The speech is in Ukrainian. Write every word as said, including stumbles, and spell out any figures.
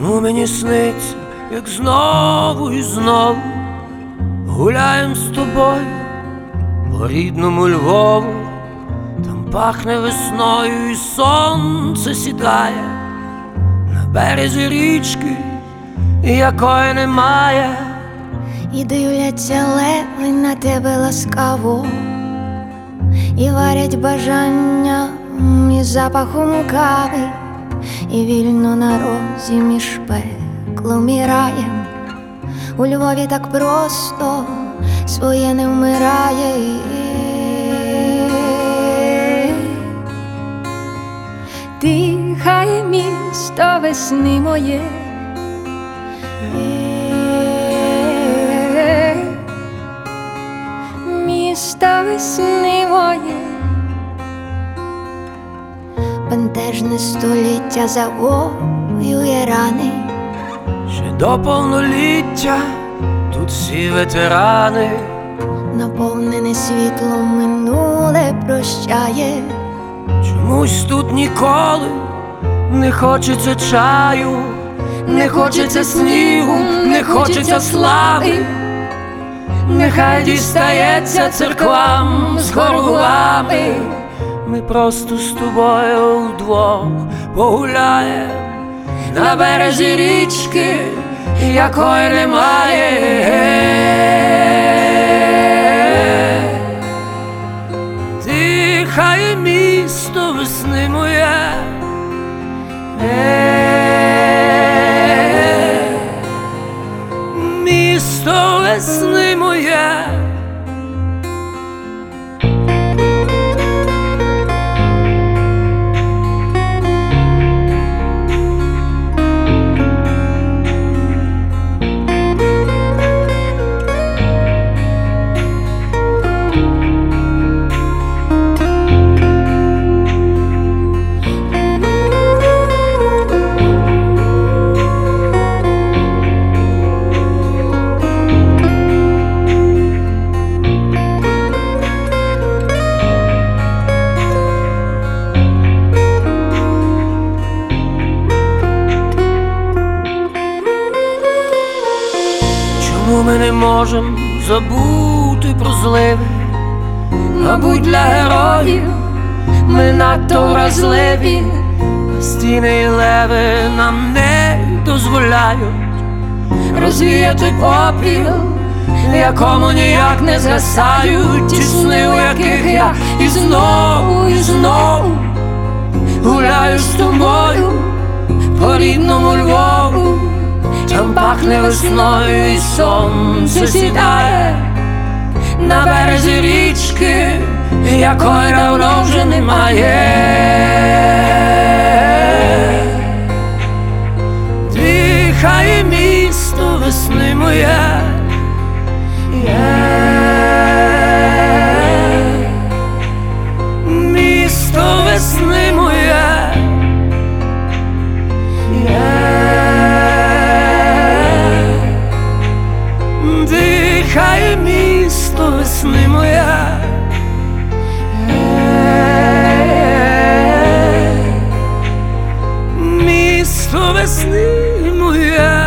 Чому мені сниться, як знову і знову гуляєм з тобою по рідному Львову? Там пахне весною і сонце сідає на березі річки, якої немає. І дивляться леви на тебе ласкаво, і варять бажання із запахом кави, і вільно на розі між пеклом і раєм. У Львові так просто своє не вмирає. Дихає місто весни моє, місто весни моє. Бентежне століття завоює рани. Ще до повноліття тут всі ветерани. Наповнене світлом минуле прощає. Чомусь тут ніколи не хочеться чаю, не хочеться снігу, не хочеться слави. Нехай дістається церквам з хорувами. Ми просто з тобою вдвох погуляєм на березі річки, якої немає. Дихає місто весни моє, місто весни моє. Чому ми не можем забути про зливи? Мабуть, для героїв ми надто вразливі. Стіни і леви нам не дозволяють розвіяти попіл, якому ніяк не згасають ті сни, у яких я і знову, і знову гуляю з тобою по рідному Львову. Там пахне весною і сонце сідає на березі річки, якої давно вже немає. Дихає місто весни моє, місто весни моє. Дихає місто весни моя, місто весни моя.